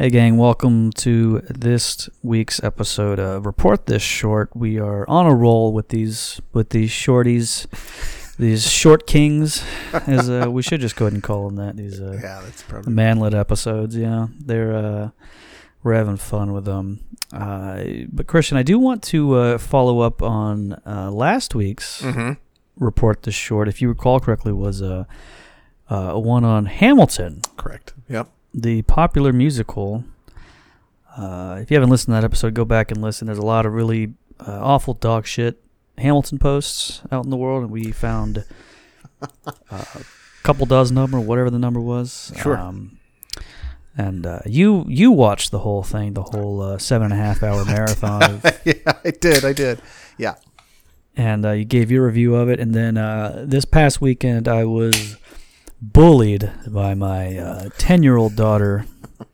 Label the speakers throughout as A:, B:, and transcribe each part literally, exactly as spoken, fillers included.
A: Hey gang, welcome to this week's episode of Report This Short. We are on a roll with these with these shorties, these short kings, as uh, we should just go ahead and call them that. These uh,
B: yeah, that's probably
A: manlet episodes. Yeah, they're uh, we're having fun with them. Uh, but Christian, I do want to uh, follow up on uh, last week's
B: mm-hmm.
A: Report This Short. If you recall correctly, was a uh, a one on Hamilton.
B: Correct. Yep.
A: The popular musical. Uh, if you haven't listened to that episode, go back and listen. There's a lot of really uh, awful dog shit Hamilton posts out in the world, and we found uh, a couple dozen of them, or whatever the number was.
B: Sure.
A: Um, and uh, you you watched the whole thing, the whole uh, seven and a half hour marathon. Of,
B: yeah, I did. I did. Yeah.
A: And uh, you gave your review of it, and then uh, this past weekend I was bullied by my uh, ten-year-old daughter.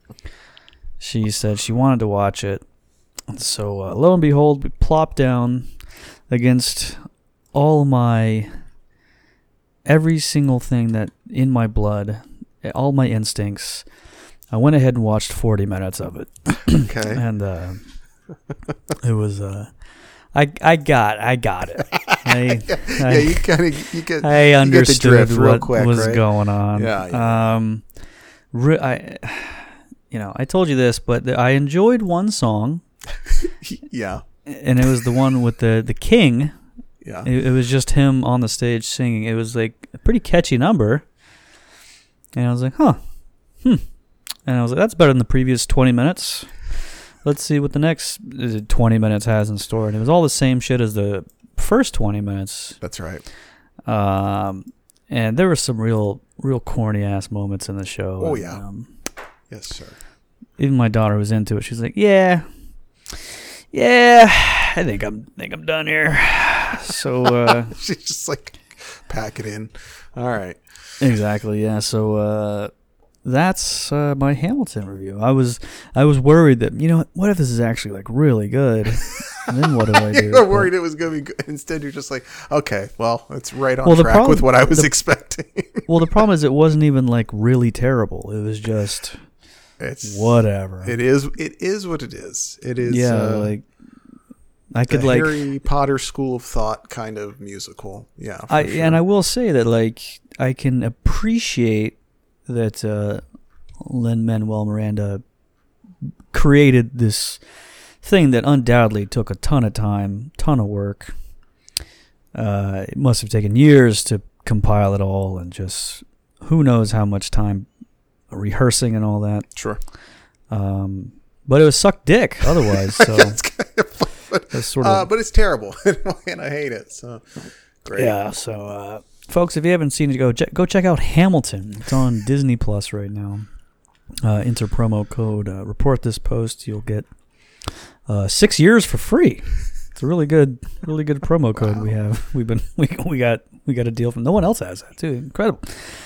A: She said she wanted to watch it. And so, uh, lo and behold, we plopped down against all my, every single thing that in my blood, all my instincts. I went ahead and watched forty minutes of it.
B: Okay.
A: And uh, it was... Uh, I I got I got it. I,
B: yeah,
A: I,
B: yeah, you kind of you get.
A: I understood
B: you get the drift real
A: what
B: quick,
A: was
B: right?
A: going on.
B: Yeah, yeah.
A: Um, re- I, you know, I told you this, but the, I enjoyed one song.
B: Yeah.
A: And it was the one with the the king.
B: Yeah.
A: It, it was just him on the stage singing. It was like a pretty catchy number. And I was like, huh, hmm. And I was like, that's better than the previous twenty minutes. Let's see what the next twenty minutes has in store. And it was all the same shit as the first twenty minutes.
B: That's right.
A: Um, and there were some real, real corny ass moments in the show.
B: Oh,
A: and,
B: yeah.
A: Um,
B: Yes, sir.
A: even my daughter was into it. She's like, yeah, yeah, I think I'm, think I'm done here. So, uh,
B: She's just like, pack it in. All right.
A: exactly. Yeah. So, uh, that's uh, my Hamilton review. I was I was worried that, you know, what if this is actually like really good? And then what do I do?
B: You were worried it was going to be good. Instead, you're just like, okay, well, it's right on
A: Well, the
B: track
A: problem-
B: with what I was
A: the-
B: expecting.
A: Well, the problem is it wasn't even like really terrible. It was just
B: It's
A: whatever.
B: It is. It is what it is. It is.
A: yeah,
B: uh,
A: like I could
B: the
A: like
B: Harry Potter School of Thought kind of musical. Yeah. for
A: I
B: sure.
A: and I will say that like I can appreciate that uh, Lin-Manuel Miranda created this thing that undoubtedly took a ton of time, ton of work. Uh, it must have taken years to compile it all, and just who knows how much time rehearsing and all that.
B: Sure.
A: Um, but it was suck dick otherwise. So
B: That's kind of fun, but,
A: it's sort of
B: uh, but it's terrible, and I hate it. So great.
A: yeah. So uh, folks, if you haven't seen it, go check, go check out Hamilton. It's on Disney Plus right now. Uh, enter promo code uh, report this post. You'll get uh, six years for free. It's a really good, really good promo code
B: Wow.
A: we have. We've been we we got we got a deal from no one else has that too. Incredible.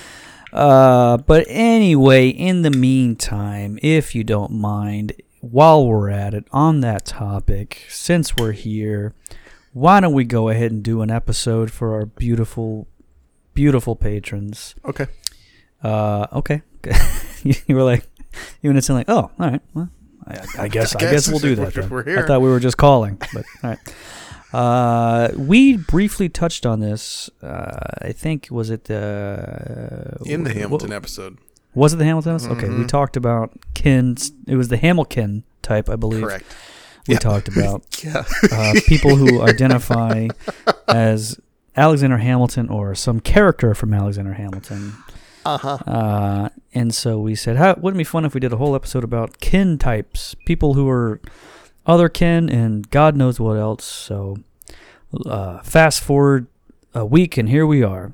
A: Uh, but anyway, in the meantime, if you don't mind, while we're at it on that topic, since we're here, why don't we go ahead and do an episode for our beautiful, beautiful patrons?
B: Okay.
A: Uh, okay. You were like, you were saying like, oh, all right. Well, I, I guess I,
B: guess
A: guess we'll do
B: we're-
A: that. Then.
B: we're here.
A: I thought we were just calling, but all right. Uh, we briefly touched on this. Uh, I think was it uh,
B: In the
A: w-
B: Hamilton
A: w-
B: episode.
A: Was it the Hamilton? episode? Okay, we
B: Mhm.
A: talked about Kins. It was the Hamilton type, I believe.
B: Correct.
A: We
B: Yeah.
A: talked about
B: Yeah.
A: uh, people who identify as Alexander Hamilton or some character from Alexander Hamilton.
B: Uh-huh.
A: Uh, and so we said, How, wouldn't it be fun if we did a whole episode about kin types, people who are other kin and God knows what else. So uh, fast forward a week and here we are.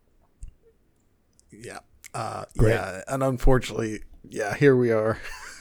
B: Yeah. Uh,
A: Great.
B: yeah. And unfortunately, yeah, here we are.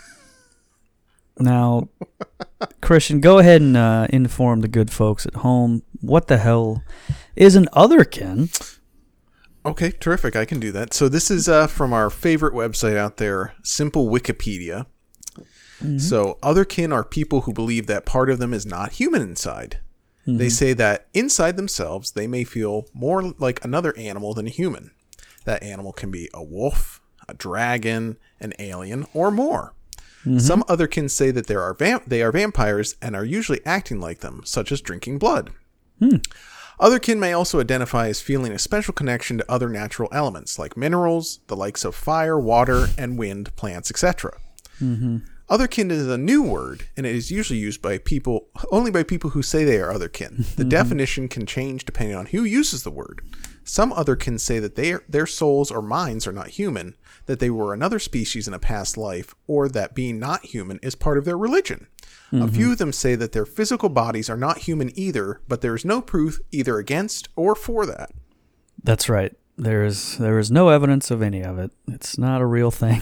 A: Now, Christian, go ahead and uh, inform the good folks at home. What the hell is an otherkin?
B: Okay, terrific. I can do that. So this is uh, from our favorite website out there, Simple Wikipedia.
A: Mm-hmm.
B: So otherkin are people who believe that part of them is not human inside.
A: Mm-hmm.
B: They say that inside themselves, they may feel more like another animal than a human. That animal can be a wolf, a dragon, an alien, or more. Mm-hmm. Some otherkin say that there are vamp- they are vampires and are usually acting like them, such as drinking blood.
A: Hmm.
B: Otherkin may also identify as feeling a special connection to other natural elements, like minerals, the likes of fire, water, and wind, plants, et cetera.
A: Mm-hmm.
B: Otherkin is a new word, and it is usually used by people only by people who say they are otherkin. The mm-hmm. definition can change depending on who uses the word. Some otherkin say that they are, their souls or minds are not human, that they were another species in a past life, or that being not human is part of their religion. Mm-hmm. A few of them say that their physical bodies are not human either, but there is no proof either against or for that.
A: That's right. There is there is no evidence of any of it. It's not a real thing.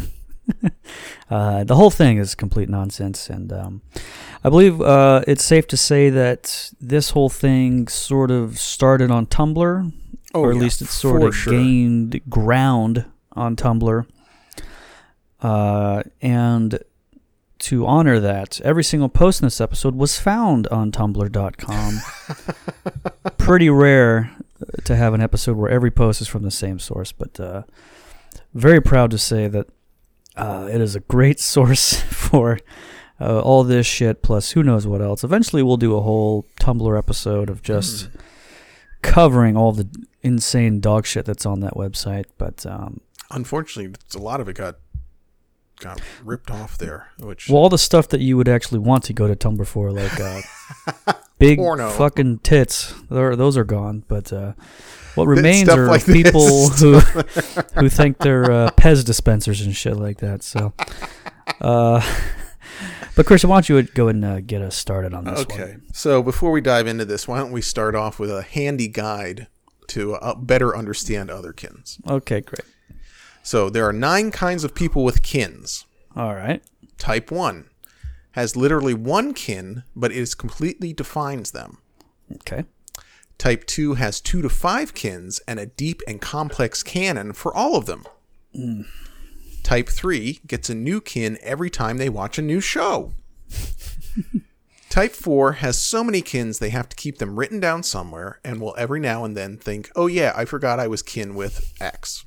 A: uh, the whole thing is complete nonsense, and um, I believe uh, it's safe to say that this whole thing sort of started on Tumblr,
B: oh,
A: or at
B: yeah,
A: least it sort of
B: sure.
A: gained ground on Tumblr. Uh, and to honor that, every single post in this episode was found on tumblr dot com. Pretty rare to have an episode where every post is from the same source, but uh, very proud to say that uh, it is a great source for uh, all this shit, plus who knows what else. Eventually we'll do a whole Tumblr episode of just mm. covering all the insane dog shit that's on that website, but um,
B: unfortunately, a lot of it got got ripped off there. Which
A: well, all the stuff that you would actually want to go to Tumblr for, like uh, big
B: Porno.
A: fucking tits, those are gone. But uh, what remains are
B: like
A: people who who think they're uh, Pez dispensers and shit like that. So, uh, but Christian, why don't you go and uh, get us started on this
B: okay.
A: one?
B: Okay. So before we dive into this, why don't we start off with a handy guide to uh, better understand otherkins?
A: Okay, great.
B: So there are nine kinds of people with kins.
A: All right.
B: Type one has literally one kin, but it is completely defines them.
A: Okay.
B: Type two has two to five kins and a deep and complex canon for all of them.
A: Mm.
B: Type three gets a new kin every time they watch a new show. Type four has so many kins they have to keep them written down somewhere and will every now and then think, oh yeah, I forgot I was kin with X.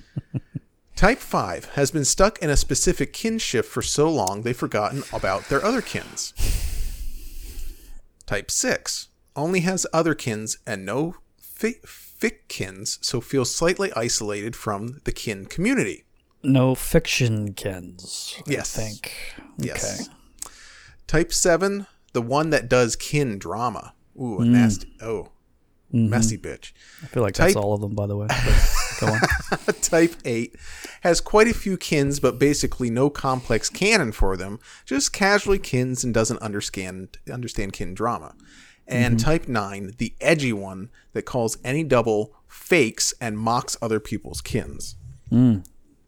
B: Type five has been stuck in a specific kinship for so long they've forgotten about their other kins. Type six only has other kins and no fi- fic kins, so feels slightly isolated from the kin community.
A: No fiction kins,
B: yes.
A: I think.
B: Yes.
A: Okay.
B: Type seven, the one that does kin drama. Ooh, a
A: Mm.
B: nasty, oh,
A: Mm-hmm.
B: messy bitch.
A: I feel like
B: Type-
A: that's all of them, by the way. But go on.
B: Type eight has quite a few kins, but basically no complex canon for them, just casually kins and doesn't understand understand kin drama. And
A: Mm-hmm.
B: type nine, the edgy one that calls any double fakes and mocks other people's kins.
A: Mm.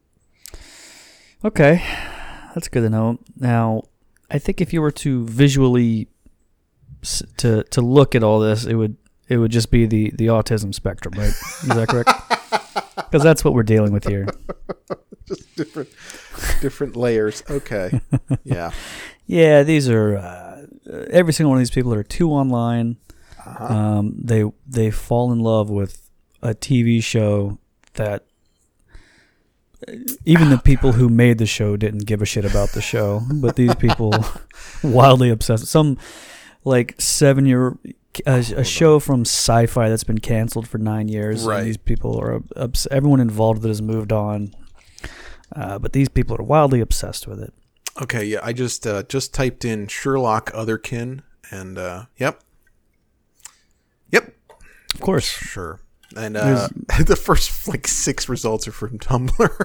A: Okay, that's good to know. Now, I think if you were to visually s- to to look at all this, it would it would just be the, the autism spectrum, right? Is that correct? Because that's what we're dealing with here.
B: Just different different layers. Okay. Yeah.
A: Yeah, these are uh, every single one of these people are too online.
B: Uh-huh.
A: Um, they they fall in love with a T V show that even the people who made the show didn't give a shit about the show, but these people wildly obsessed. Some like seven year a, a show from Sci-Fi that's been canceled for nine years.
B: Right.
A: And these people are obs- everyone involved that has moved on, uh, but these people are wildly obsessed with it.
B: Okay, yeah, I just uh, just typed in Sherlock Otherkin, and uh, yep, yep,
A: Of course,
B: sure. And uh, the first like six results are from Tumblr.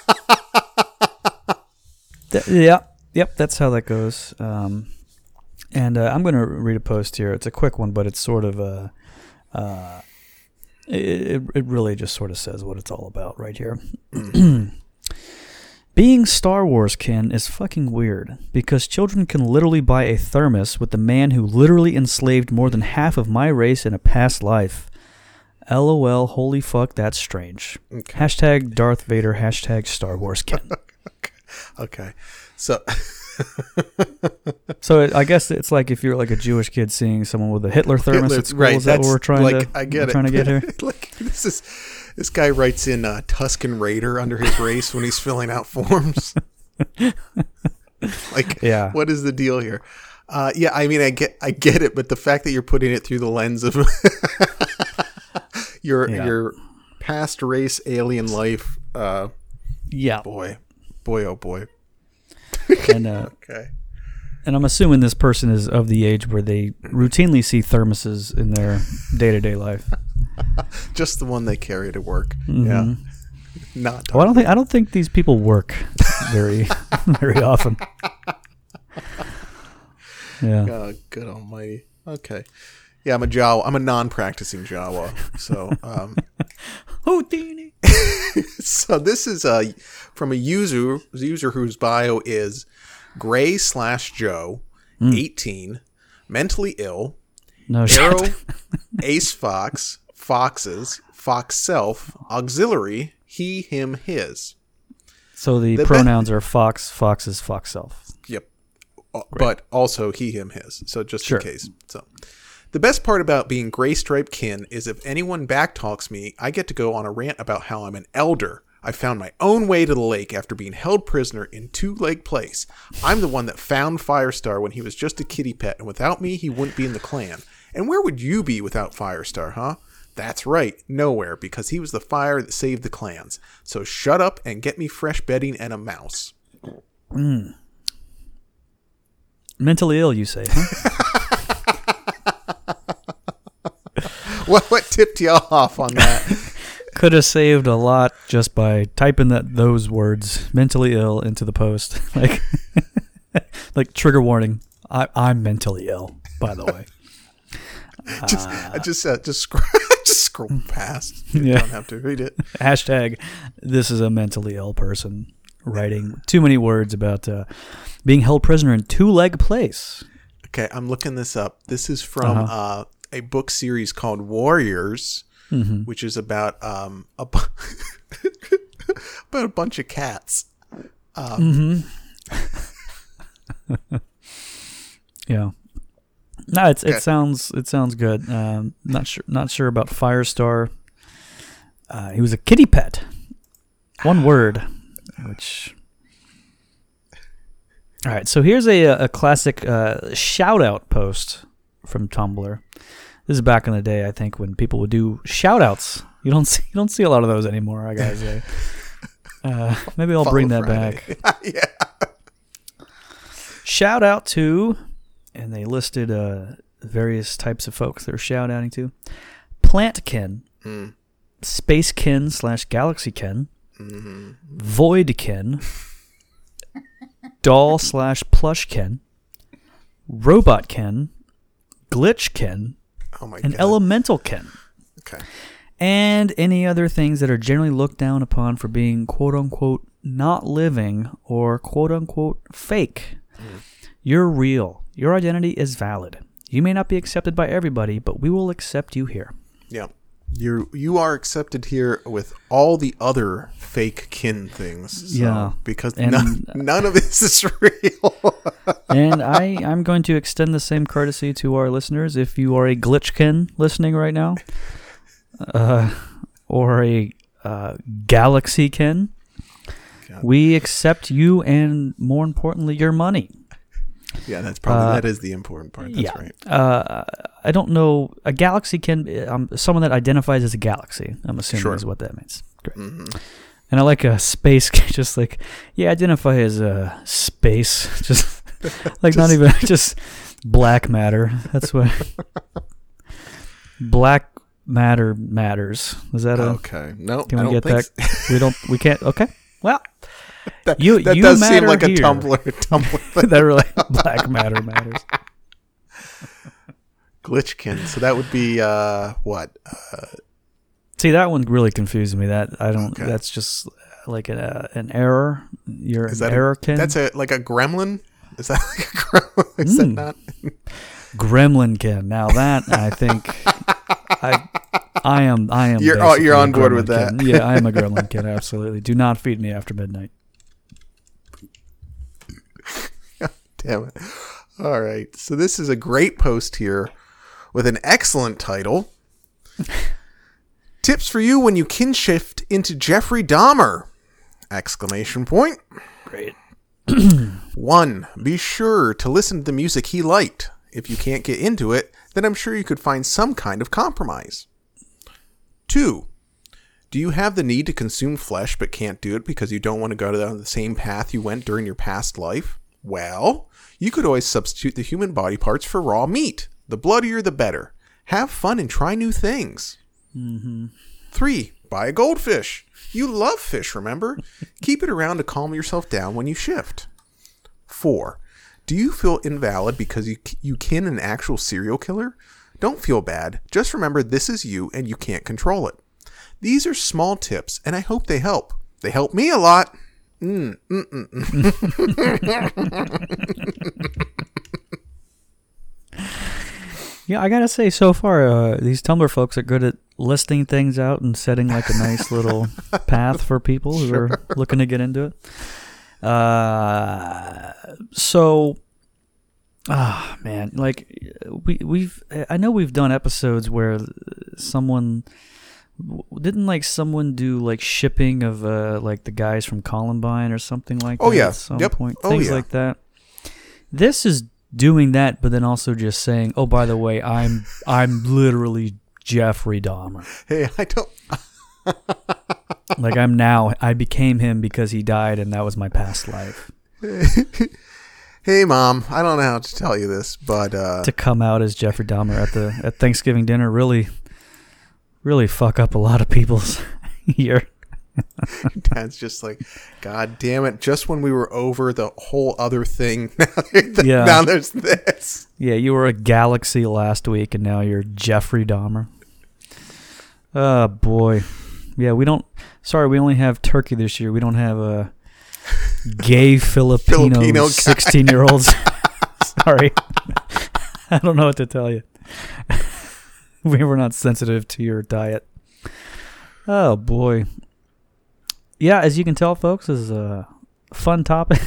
A: Th- yeah, yep, that's how that goes. Um, and uh, I'm going to read a post here. It's a quick one, but it's sort of a. Uh, it it really just sort of says what it's all about right here. Being Star Wars kin is fucking weird because children can literally buy a thermos with the man who literally enslaved more than half of my race in a past life. LOL, holy fuck, that's strange.
B: Okay.
A: Hashtag Darth Vader, hashtag Star Wars kin.
B: Okay, so
A: So it, I guess it's like if you're like a Jewish kid seeing someone with a Hitler thermos
B: Hitler,
A: at school.
B: right?
A: Is that
B: That's
A: what we're trying
B: like
A: to?
B: I get
A: we're
B: it.
A: Trying to get here.
B: Like this is this guy writes in uh, Tusken Raider under his race when he's filling out forms. Like,
A: Yeah.
B: what is the deal here? Uh, yeah, I mean, I get, I get it, but the fact that you're putting it through the lens of your
A: Yeah.
B: your past race, alien life, uh,
A: Yeah.
B: boy, boy, oh boy.
A: And uh,
B: Okay.
A: and I'm assuming this person is of the age where they routinely see thermoses in their day-to-day life.
B: Just the one they carry to work.
A: Mhm.
B: Yeah. Not.
A: Well, I don't think I don't think these people work very very often. Yeah.
B: Oh, good almighty. Okay. Yeah, I'm a Jawa. I'm a non-practicing Jawa. So, um,
A: Houdini.
B: so this is a from a user user whose bio is Gray slash Joe, eighteen, mentally ill,
A: No
B: Arrow,
A: shit.
B: Ace Fox, Foxes, Fox Self, Auxiliary, he, him, his.
A: So the,
B: The
A: pronouns are fox, foxes, fox self.
B: Yep. Uh, But also he, him, his. So just
A: Sure.
B: in case. So the best part about being gray striped kin is if anyone backtalks me, I get to go on a rant about how I'm an elder. I found my own way to the lake after being held prisoner in Two Leg Place. I'm the one that found Firestar when he was just a kitty pet, and without me, he wouldn't be in the clan. And where would you be without Firestar, huh? That's right, nowhere, because he was the fire that saved the clans. So shut up and get me fresh bedding and a mouse.
A: Mentally ill, you say, huh?
B: What what tipped y'all off on that?
A: Could have saved a lot just by typing that those words, mentally ill, into the post. Like, like trigger warning. I, I'm mentally ill, by the way.
B: just I just uh, just scroll just scroll past. You
A: Yeah.
B: don't have to read it.
A: Hashtag, this is a mentally ill person writing too many words about uh, being held prisoner in Two Leg Place.
B: Okay, I'm looking this up. This is from
A: Uh-huh.
B: uh, a book series called Warriors,
A: Mm-hmm.
B: which is about um a bu- about a bunch of cats. Um,
A: Mm-hmm. Yeah. No, it's
B: Okay.
A: it sounds it sounds good. Um, not sure not sure about Firestar. Uh, he was a kitty pet. One word, which. All right, so here's a a classic uh, shout out post from Tumblr. This is back in the day, I think, when people would do shout outs. You don't see you don't see a lot of those anymore, I gotta say. Uh, maybe I'll bring that
B: Follow
A: back.
B: Friday. Yeah.
A: Shout out to, and they listed uh, various types of folks they're shout outing to: Plantkin,
B: Mm.
A: Spacekin slash Galaxykin,
B: Mhm.
A: Voidkin, Doll slash Plushkin, Robotkin, Glitchkin,
B: Oh my
A: and
B: god.
A: Elementalkin,
B: Okay.
A: and any other things that are generally looked down upon for being quote unquote not living or quote unquote fake. You're real. Your identity is valid. You may not be accepted by everybody, but we will accept you here.
B: Yeah. You you are accepted here with all the other fake kin things. So,
A: Yeah.
B: Because
A: And-
B: none, none of this is real.
A: And I, I'm going to extend the same courtesy to our listeners. If you are a Glitchkin listening right now, uh, or a uh, Galaxykin,
B: God.
A: we accept you and, more importantly, your money.
B: Yeah, that's probably
A: Uh,
B: that is the important part. That's
A: yeah.
B: right.
A: Uh, I don't know. A Galaxykin, um, someone that identifies as a galaxy, I'm assuming
B: Sure.
A: is what that means. Great.
B: hmm
A: And I like a space, just like, yeah, identify as a space. Just like not
B: Just-
A: even, just black matter. That's what. Black matter matters. Is that a,
B: Okay. No,
A: can
B: I
A: we
B: don't
A: get
B: think
A: that? We don't, we can't, okay. Well,
B: that,
A: You-
B: that
A: you
B: does seem
A: matter
B: like a
A: here.
B: Tumblr Tumblr thing.
A: that really, black matter matters.
B: Glitchkin. So that would be uh what? Uh,
A: See, that one really confused me. That I don't,
B: Okay.
A: that's just like an, uh, an error. You're
B: is
A: an
B: that
A: error
B: a,
A: kin.
B: that's a like a gremlin? Is that like a gremlin? Is
A: Mm.
B: that not?
A: Gremlinkin. Now that I think I I am I am
B: You're- oh,
A: basically
B: you're
A: a
B: on board with that.
A: Gremlinkin. Yeah, I am a Gremlinkin, absolutely. Do not feed me after midnight.
B: Damn it. All right. So this is a great post here with an excellent title. Tips for you when you kin shift into Jeffrey Dahmer! Exclamation point.
A: Great.
B: One, be sure to listen to the music he liked. If you can't get into it, then I'm sure you could find some kind of compromise. Two, do you have the need to consume flesh but can't do it because you don't want to go down the same path you went during your past life? Well, you could always substitute the human body parts for raw meat. The bloodier, the better. Have fun and try new things.
A: Mm-hmm.
B: Three, buy a goldfish. You love fish, remember? Keep it around to calm yourself down when you shift. Four, do you feel invalid because you you kin an actual serial killer? Don't feel bad. Just remember this is you and you can't control it. These are small tips, and I hope they help. They help me a lot. Mm, mm, mm,
A: mm. Yeah, I gotta say, so far, uh, these Tumblr folks are good at listing things out and setting like a nice little path for people who sure. are looking to get into it. Uh, so, ah, oh, man, like we we've I know we've done episodes where someone didn't like someone do like shipping of uh like the guys from Columbine or something like
B: oh,
A: that.
B: Yeah.
A: At some
B: yep.
A: point,
B: oh,
A: things
B: yeah.
A: like that. This is doing that, but then also just saying, "Oh, by the way, I'm I'm literally Jeffrey Dahmer."
B: Hey, I don't.
A: Like I'm now, I became him because he died, and that was my past life.
B: Hey, Mom, I don't know how to tell you this, but uh,
A: to come out as Jeffrey Dahmer at the at Thanksgiving dinner really, really fuck up a lot of people's year.
B: Dad's just like, God damn it! Just when we were over the whole other thing, now, th-
A: yeah.
B: now there's this.
A: Yeah, you were a galaxy last week, and now you're Jeffrey Dahmer. Oh boy, yeah. We don't. Sorry, we only have turkey this year. We don't have a gay Filipino,
B: Filipino
A: sixteen-year-olds. Sorry, I don't know what to tell you. We were not sensitive to your diet. Oh boy. Yeah, as you can tell, folks, this is a fun topic.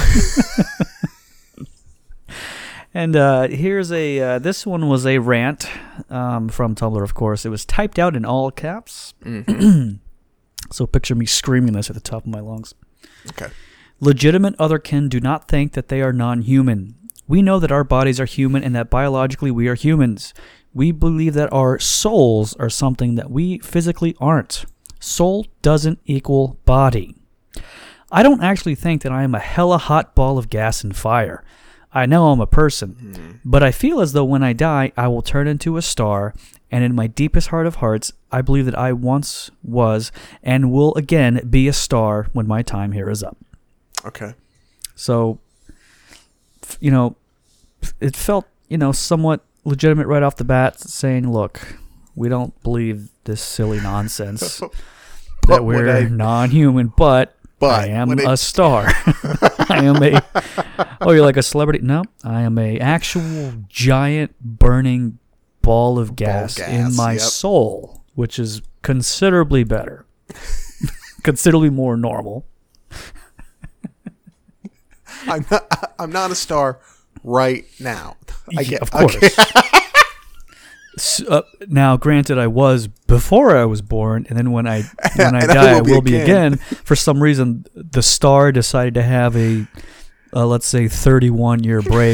A: And uh, here's a, uh, this one was a rant um, from Tumblr, of course. It was typed out in all caps.
B: Mm-hmm.
A: So picture me screaming this at the top of my lungs.
B: Okay.
A: Legitimate otherkin do not think that they are non-human. We know that our bodies are human and that biologically we are humans. We believe that our souls are something that we physically aren't. Soul doesn't equal body. I don't actually think that I am a hella hot ball of gas and fire. I know I'm a person, mm-hmm. but I feel as though when I die, I will turn into a star, and in my deepest heart of hearts, I believe that I once was and will again be a star when my time here is up.
B: Okay.
A: So, you know, it felt, you know, somewhat legitimate right off the bat, saying, look, we don't believe this silly nonsense that we're I, non-human, but, but I am a it, star. I am a, oh, you're like a celebrity? No, I am a actual giant burning ball of gas, ball gas in my yep. soul, which is considerably better, considerably more normal.
B: I'm not, I'm not a star right now. I
A: yeah,
B: get,
A: of course.
B: Okay.
A: So, uh, now, granted, I was before I was born, and then when I when I die, I will, I will be again. again. For some reason, the star decided to have a, uh, let's say, thirty-one year break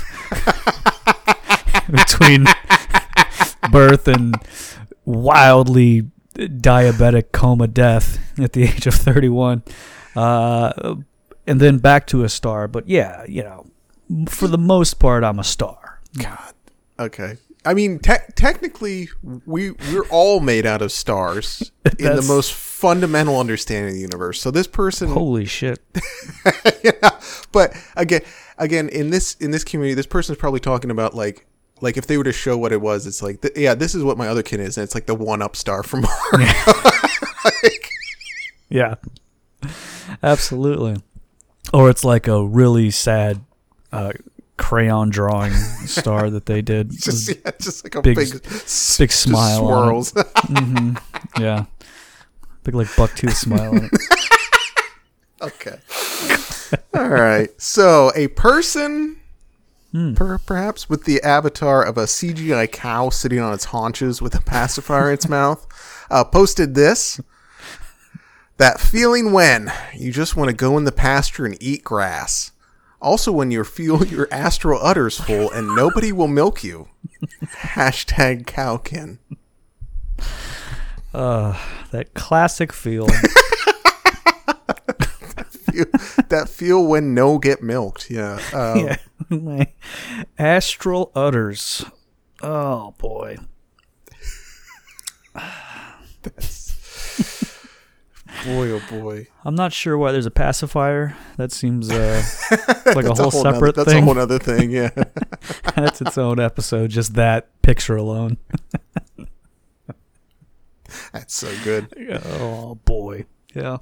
A: between birth and wildly diabetic coma death at the age of thirty-one, uh, and then back to a star. But yeah, you know, for the most part, I'm a star.
B: God. Okay. I mean, te- technically, we we're all made out of stars in the most fundamental understanding of the universe. So this person,
A: holy shit,
B: yeah. But again, again, in this in this community, this person is probably talking about like like if they were to show what it was, it's like, th- yeah, this is what my other kin is, and it's like the one up star from Mars.
A: Yeah. like, yeah, absolutely. Or it's like a really sad. Uh, crayon drawing star that they did.
B: just, yeah, just like a
A: big,
B: big,
A: big smile.
B: Swirls.
A: Mm-hmm. Yeah. Big, like, bucktooth smile on it.
B: Okay. All right. So, a person, hmm. per, perhaps, with the avatar of a C G I cow sitting on its haunches with a pacifier in its mouth, uh, posted this. That feeling when you just want to go in the pasture and eat grass. Also when you feel your astral udder's full and nobody will milk you. Hashtag Cowkin.
A: Uh, that classic feel.
B: feel. That feel when no get milked. Yeah. Um,
A: yeah. My astral udders. Oh, boy.
B: That's... Boy, oh boy.
A: I'm not sure why there's a pacifier. That seems uh, like a whole,
B: a whole
A: separate
B: nother, that's
A: thing.
B: That's a whole other thing, yeah.
A: That's its own episode, just that picture alone.
B: That's so good.
A: Oh, boy. Yeah.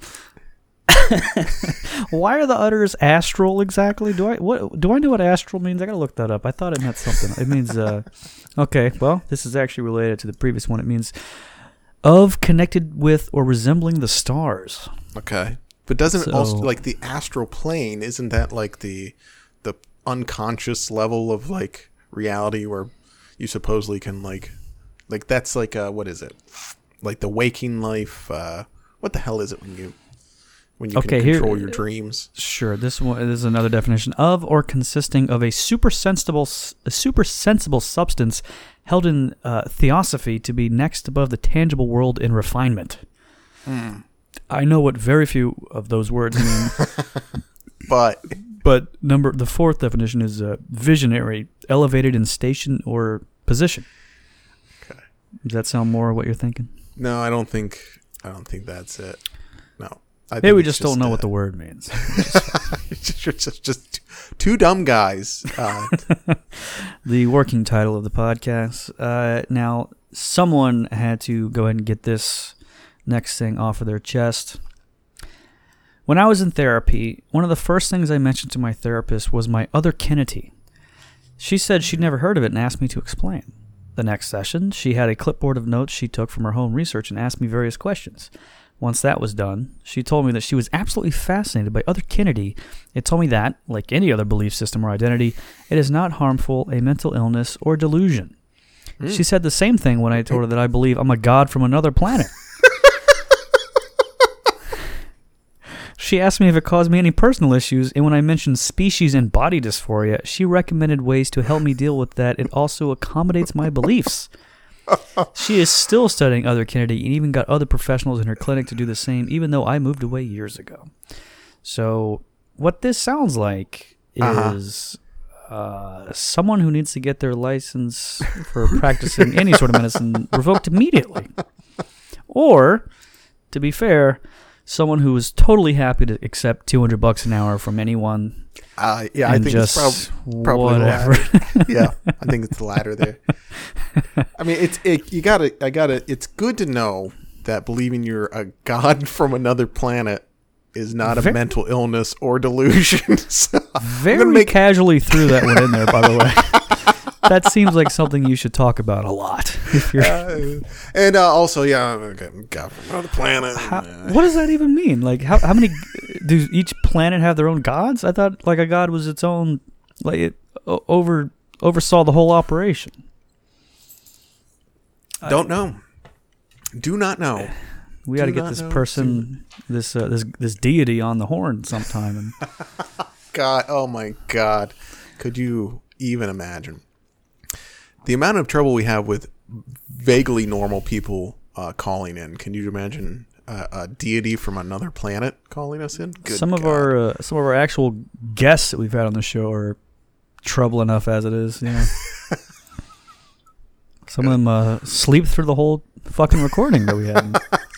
A: Why are the udders astral exactly? Do I what do I know what astral means? I gotta look that up. I thought it meant something. It means uh, okay. Well, this is actually related to the previous one. It means of, connected with, or resembling the stars.
B: Okay, but doesn't
A: So-
B: it also like the astral plane? Isn't that like the the unconscious level of like reality where you supposedly can like like that's like uh what is it? Like the waking life. Uh, what the hell is it when you when you
A: Okay,
B: can
A: here-
B: control your dreams?
A: Sure. This one this is another definition of or consisting of a super sensible a super sensible substance held in uh, theosophy to be next above the tangible world in refinement.
B: Mm.
A: I know what very few of those words mean.
B: But
A: But number the fourth definition is uh, visionary, elevated in station or position.
B: okay.
A: Does that sound more what you're thinking?
B: No, I don't think I don't think that's it. No. I
A: Maybe we
B: think it's
A: just don't know
B: uh,
A: what the word means.
B: just, just, just two dumb guys. Uh,
A: The working title of the podcast. Uh, now, someone had to go ahead and get this next thing off of their chest. When I was in therapy, one of the first things I mentioned to my therapist was my otherkinity. She said she'd never heard of it and asked me to explain. The next session, she had a clipboard of notes she took from her home research and asked me various questions. Once that was done, she told me that she was absolutely fascinated by otherkinity. It told me that, like any other belief system or identity, it is not harmful, a mental illness, or delusion.
B: Mm.
A: She said the same thing when I told her that I believe I'm a god from another planet. She asked me if it caused me any personal issues, and when I mentioned species and body dysphoria, she recommended ways to help me deal with that. It also accommodates my beliefs. She is still studying otherkinity and even got other professionals in her clinic to do the same, even though I moved away years ago. So what this sounds like is uh, someone who needs to get their license for practicing any sort of medicine revoked immediately. Or, to be fair, someone who is totally happy to accept two hundred bucks an hour from anyone.
B: uh, yeah, I
A: and
B: think
A: just
B: it's prob- probably
A: whatever.
B: the latter. Yeah, I think it's the latter there. I mean, it's it, you gotta, I gotta. It's good to know that believing you're a god from another planet is not a
A: Very-
B: mental illness or delusion. So I'm
A: Very
B: gonna make-
A: casually threw that one in there, by the way. That seems like something you should talk about a lot. If you're,
B: Uh, and uh, also, yeah, okay, god from another planet.
A: how,
B: Uh,
A: what does that even mean? Like, how how many do each planet have their own gods? I thought like a god was its own, like it o- over oversaw the whole operation.
B: don't know. Do not know.
A: We got to
B: Do
A: get
B: not
A: this
B: know.
A: person, this uh, this this deity on the horn sometime. And
B: God, oh my God. Could you even imagine? The amount of trouble we have with vaguely normal people uh, calling in. Can you imagine uh, a deity from another planet calling us in? Good
A: some of
B: God.
A: our uh, some of our actual guests that we've had on the show are trouble enough as it is. You know, some of them uh, sleep through the whole fucking recording that we had.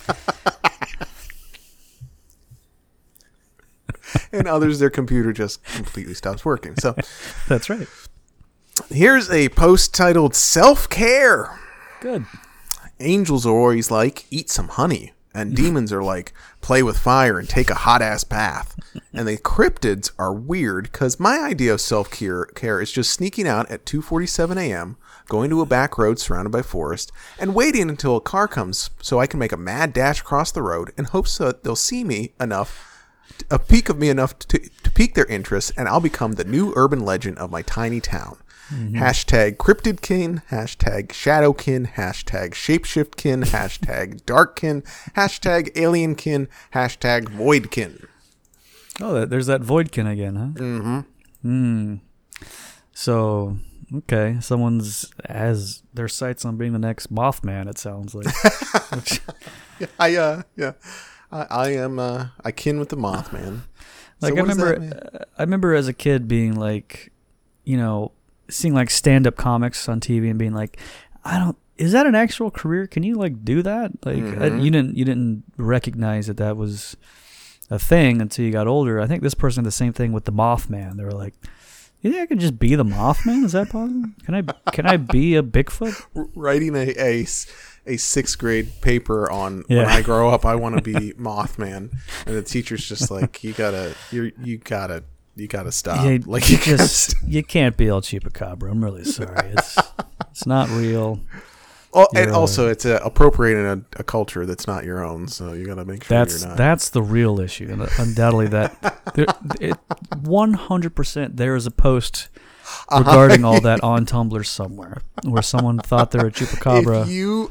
B: And others, their computer just completely stops working. So
A: That's right.
B: here's a post titled Self-Care.
A: Good.
B: Angels are always like, eat some honey. And demons are like, play with fire and take a hot-ass bath. And the cryptids are weird because my idea of self-care care is just sneaking out at two forty-seven a.m., going to a back road surrounded by forest, and waiting until a car comes so I can make a mad dash across the road in hopes that they'll see me enough a peak of me enough to, to pique their interest, and I'll become the new urban legend of my tiny town. Mm-hmm. Hashtag cryptidkin, hashtag shadowkin, hashtag shapeshiftkin, hashtag darkkin, hashtag alienkin, hashtag voidkin.
A: Oh, there's that voidkin again, huh?
B: Mm-hmm.
A: Hmm. So, okay, someone's has their sights on being the next Mothman. It sounds like. Which,
B: yeah, I uh, yeah, I, I am uh, I kin with the Mothman.
A: Like
B: so
A: I remember, uh, I remember as a kid being like, you know, seeing like stand-up comics on T V and being like, I don't. Is that an actual career? Can you like do that? Like
B: mm-hmm.
A: I, you didn't you didn't recognize that that was a thing until you got older. I think this person did the same thing with the Mothman. They were like, you think I could just be the Mothman? Is that possible? Can I can I be a Bigfoot?
B: Writing a a, a sixth grade paper on
A: yeah.
B: when I grow up, I want to be Mothman, and the teacher's just like, you gotta you you gotta you gotta stop.
A: Yeah,
B: like
A: you
B: you
A: just you can't be El Chupacabra. I'm really sorry. It's it's not real.
B: Oh, and
A: You're,
B: also, it's uh, appropriating a, a culture that's not your own, so you got to make sure
A: That's
B: you're not.
A: that's the real issue, and undoubtedly that there, it, one hundred percent there is a post regarding all that on Tumblr somewhere where someone thought they're a chupacabra.
B: If you,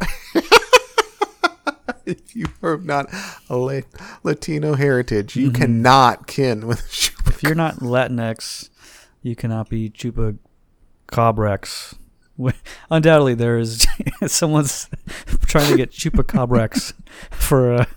B: if you are not a La- Latino heritage, you mm-hmm. cannot kin with a chupacabra.
A: If you're not Latinx, you cannot be chupacabrex. Undoubtedly, there is someone's trying to get chupacabrex for. Uh,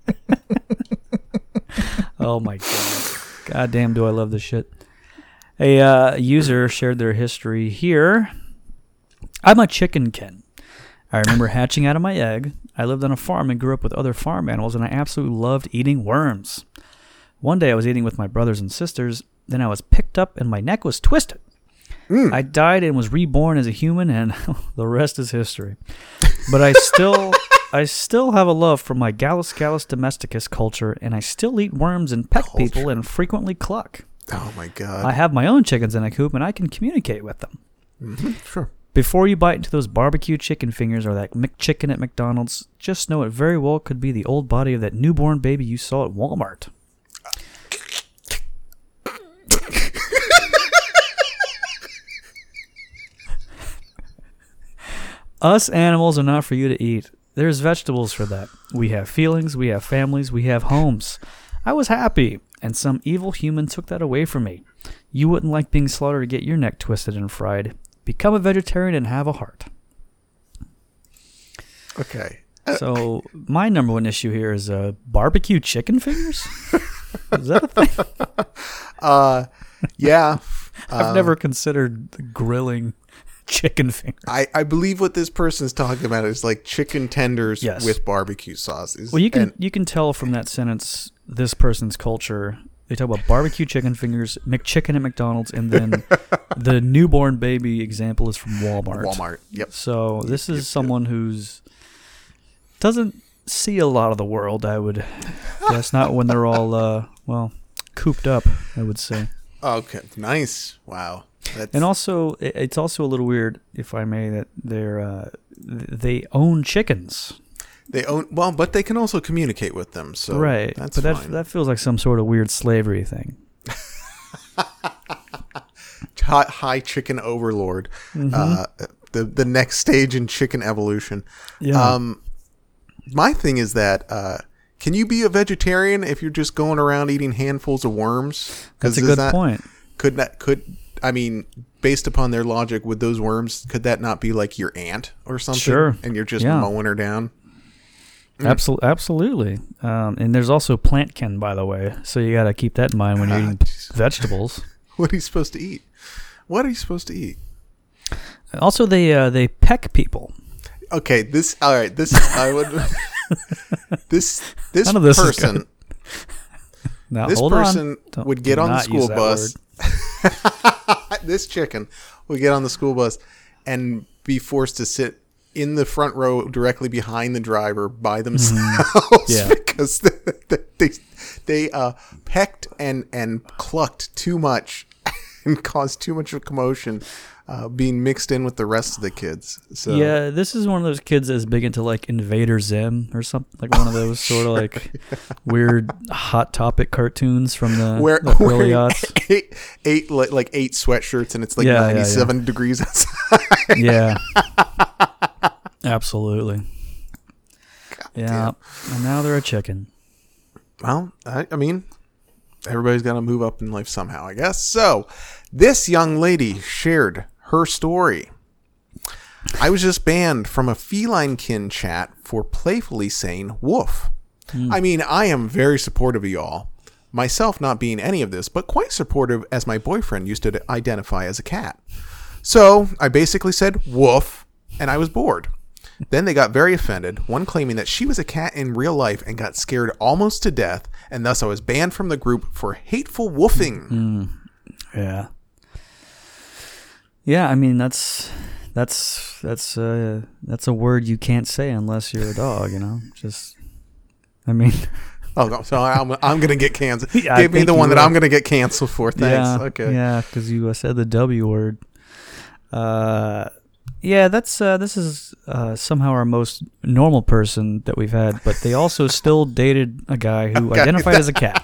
A: oh my god! God damn, do I love this shit? A uh, user shared their history here. I'm a chickenkin. I remember hatching out of my egg. I lived on a farm and grew up with other farm animals, and I absolutely loved eating worms. One day, I was eating with my brothers and sisters. Then I was picked up, and my neck was twisted. Mm. I died and was reborn as a human, and the rest is history. But I still, I still have a love for my Gallus Gallus domesticus culture, and I still eat worms and peck culture. people and frequently cluck.
B: Oh my god!
A: I have my own chickens in a coop, and I can communicate with them.
B: Mm-hmm. Sure.
A: Before you bite into those barbecue chicken fingers or that McChicken at McDonald's, just know it very well could be the old body of that newborn baby you saw at Walmart. Us animals are not for you to eat. There's vegetables for that. We have feelings, we have families, we have homes. I was happy, and some evil human took that away from me. You wouldn't like being slaughtered to get your neck twisted and fried. Become a vegetarian and have a heart.
B: Okay.
A: So, my number one issue here is uh, barbecue chicken fingers? Is that a thing?
B: Uh, yeah.
A: I've
B: um,
A: never considered grilling chicken fingers.
B: I, I believe what this person is talking about is like chicken tenders
A: yes.
B: with barbecue sauces.
A: Well, you can
B: and,
A: you can tell from that sentence this person's culture. They talk about barbecue chicken fingers, McChicken at McDonald's, and then the newborn baby example is from Walmart.
B: Walmart, yep.
A: So this
B: yep,
A: is
B: yep,
A: someone
B: yep.
A: who's doesn't see a lot of the world, I would guess. Not when they're all, uh, well, cooped up, I would say.
B: Okay, nice. Wow. That's...
A: And also, it's also a little weird, if I may, that they're uh, they own chickens.
B: They own well, but they can also communicate with them. So
A: right,
B: that's
A: but that
B: fine.
A: that feels like some sort of weird slavery thing.
B: high, high chicken overlord, mm-hmm. uh, the the next stage in chicken evolution.
A: Yeah.
B: Um, my thing is that uh, can you be a vegetarian if you're just going around eating handfuls of worms?
A: That's a good that, point.
B: Could that could I mean, based upon their logic, with those worms, could that not be like your aunt or something?
A: Sure.
B: And you're just
A: yeah.
B: mowing her down?
A: Mm. Absol- absolutely. Um, and there's also plantkin, by the way. So you got to keep that in mind when you're eating vegetables.
B: What are you supposed to eat? What are you supposed to eat?
A: Also, they uh, they peck people.
B: Okay, this all right. This I would. this this
A: None of this
B: person.
A: Is good. Now,
B: this
A: hold
B: person
A: on.
B: would get on the school bus. This chicken would get on the school bus and be forced to sit in the front row directly behind the driver by themselves
A: mm-hmm. yeah.
B: because they they, they uh, pecked and, and clucked too much and cause too much of a commotion uh, being mixed in with the rest of the kids. So
A: Yeah, this is one of those kids that's big into like Invader Zim or something, like one of those sort of like weird Hot Topic cartoons from the,
B: where,
A: the early
B: wearing
A: aughts.
B: eight, eight like, like eight sweatshirts and it's like
A: Yeah, yeah,
B: ninety-seven
A: yeah.
B: degrees outside.
A: Yeah, absolutely. Yeah,
B: damn.
A: and now they're a chicken.
B: Well, I, I mean, everybody's got to move up in life somehow, I guess. So, this young lady shared her story. I was just banned from a feline kin chat for playfully saying woof. Mm. I mean, I am very supportive of y'all. Myself not being any of this, but quite supportive as my boyfriend used to identify as a cat. So, I basically said woof, and I was bored. Then they got very offended, one claiming that she was a cat in real life and got scared almost to death, and thus I was banned from the group for hateful woofing.
A: Mm, yeah. Yeah, I mean that's that's that's uh that's a word you can't say unless you're a dog, you know. Just, I mean.
B: Oh, so I'm I'm gonna get canceled.
A: Yeah,
B: Give me the one
A: will.
B: that I'm gonna get canceled for. Thanks.
A: Yeah,
B: okay.
A: Yeah, because you uh, said the W word. Uh. Yeah, that's uh, this is uh, somehow our most normal person that we've had, but they also still dated a guy who
B: Okay,
A: identified
B: that,
A: as a cat.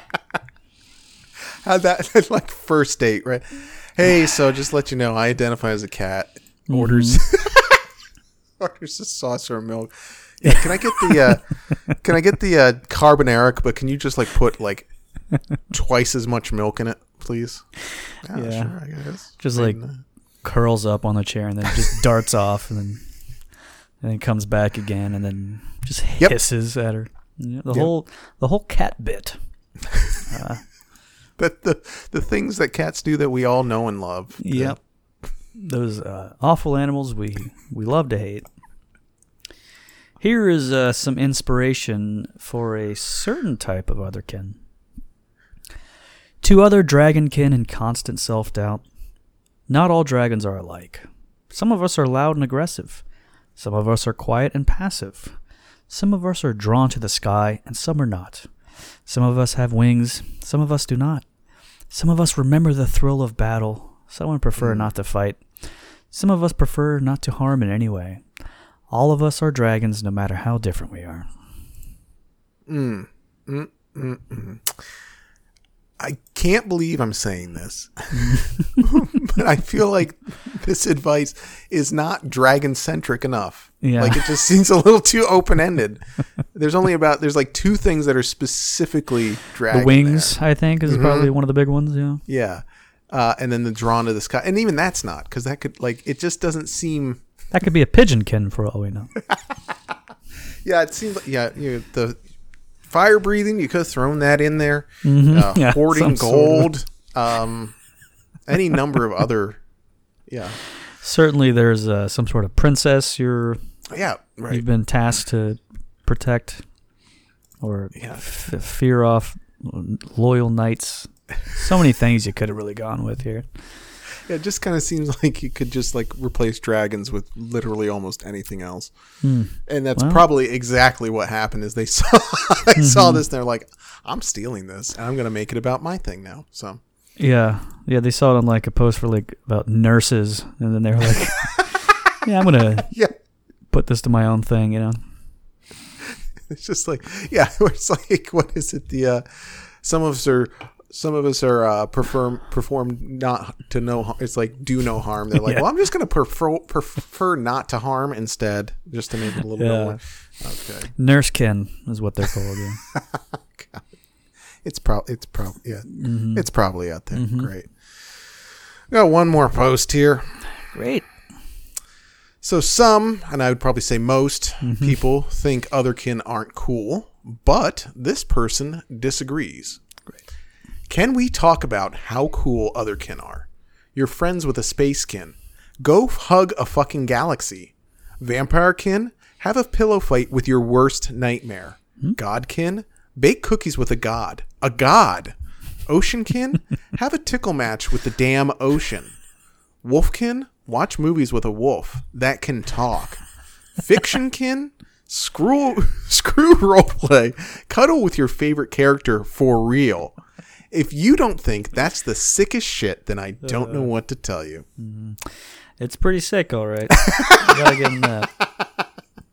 B: How that like first date, right? Hey, so just let you know, I identify as a cat.
A: Mm-hmm.
B: Orders orders a saucer of milk. Yeah, can I get the uh, can I get the uh, carbonaric? But can you just like put like twice as much milk in it, please? Yeah,
A: Yeah.
B: sure, I guess.
A: Just
B: I
A: like
B: mean, uh,
A: curls up on the chair and then just darts off and then and then comes back again and then just
B: Yep.
A: hisses at her. Yeah, the
B: Yep.
A: whole the whole cat bit. Uh,
B: But the the things that cats do that we all know and love.
A: yep. Those uh, awful animals we we love to hate. Here is uh, some inspiration for a certain type of otherkin. To other dragonkin in constant self-doubt, not all dragons are alike. Some of us are loud and aggressive. Some of us are quiet and passive. Some of us are drawn to the sky, and some are not. Some of us have wings. Some of us do not. Some of us remember the thrill of battle. Some prefer mm. not to fight. Some of us prefer not to harm in any way. All of us are dragons, no matter how different we are.
B: Mm. Mm, mm, mm. I can't believe I'm saying this, but I feel like this advice is not dragon-centric enough.
A: Yeah.
B: Like, it just seems a little too open-ended. There's only about, there's like two things that are specifically dragon.
A: The wings,
B: there.
A: I think, is mm-hmm. probably one of the big ones, yeah.
B: Yeah. Uh, and then the drawn to the sky. And even that's not, because that could, like, it just doesn't seem...
A: That could be a pigeonkin for all we know.
B: Yeah, it seems like, yeah, you know, the... Fire breathing, you could have thrown that in there.
A: Mm-hmm.
B: Uh,
A: yeah,
B: hoarding gold.
A: Sort of.
B: um, any number of other, yeah.
A: Certainly, there's uh, some sort of princess you're.
B: Yeah, right.
A: You've been tasked to protect, or
B: yeah.
A: f- fear off loyal knights. So many things you could have really gone with here.
B: Yeah, it just kind of seems like you could just like replace dragons with literally almost anything else,
A: hmm.
B: and that's
A: well.
B: probably exactly what happened. Is they saw they mm-hmm. saw this, and they're like, "I'm stealing this, and I'm going to make it about my thing now." So
A: yeah, yeah, they saw it on like a post for like about nurses, and then they were like, "Yeah, I'm gonna
B: yeah.
A: put this to my own thing," you know.
B: It's just like yeah, it's like what is it? The uh, some of us are. Some of us are uh, perform perform not to no. It's like do no harm. They're like, yeah. well, I'm just going to prefer prefer not to harm instead, just to make it a little
A: yeah.
B: bit more. Okay,
A: nursekin is what they're called. Yeah.
B: it's probably it's probably yeah,
A: mm-hmm.
B: it's probably out there.
A: Mm-hmm.
B: Great. Got one more post here.
A: Great.
B: So some, and I would probably say most mm-hmm. people think otherkin aren't cool, but this person disagrees. Can we talk about how cool otherkin are? You're friends with a spacekin. Go hug a fucking galaxy. Vampirekin, have a pillow fight with your worst nightmare. Hmm? Godkin, bake cookies with a god. A god. Oceankin, have a tickle match with the damn ocean. Wolfkin, watch movies with a wolf that can talk. Fictionkin, screw screw roleplay. Cuddle with your favorite character for real. If you don't think that's the sickest shit, then I don't know what to tell you.
A: Mm-hmm. It's pretty sick, all right. You gotta give him that.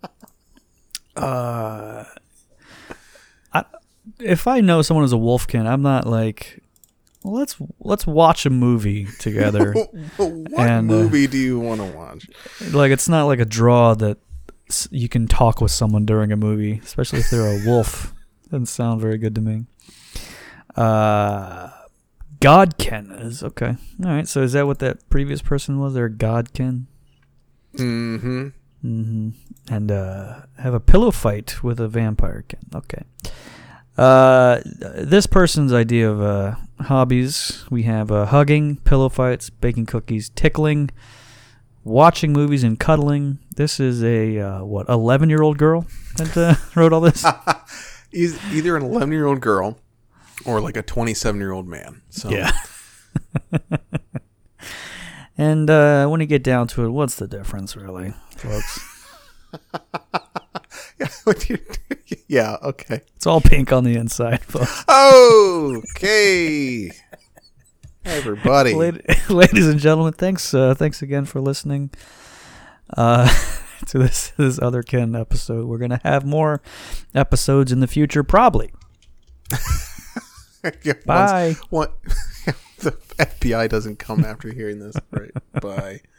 A: Uh, I, if I know someone is a wolfkin, I'm not like, well, let's let's watch a movie together.
B: What
A: and,
B: movie
A: uh,
B: do you want to watch?
A: Like, it's not like a draw that s- you can talk with someone during a movie, especially if they're a wolf. Doesn't sound very good to me. Uh, Godkin is okay. All right, so is that what that previous person was? They're Godkin?
B: Mm-hmm.
A: Mm-hmm. And uh, have a pillow fight with a vampire kin. Okay. Uh, this person's idea of uh, hobbies, we have uh, hugging, pillow fights, baking cookies, tickling, watching movies, and cuddling. This is a, uh, what, eleven-year-old girl that uh, wrote all this?
B: He's either an eleven-year-old girl or like a twenty-seven-year-old man. So.
A: Yeah. And uh, when you get down to it, what's the difference, really, folks?
B: Yeah, okay.
A: It's all pink on the inside, folks.
B: Okay. Everybody.
A: Ladies and gentlemen, thanks uh, thanks again for listening uh, to this, this Other Kin episode. We're going to have more episodes in the future, probably.
B: Yeah,
A: Bye.
B: Once, one, the F B I doesn't come after hearing this. Right. Bye.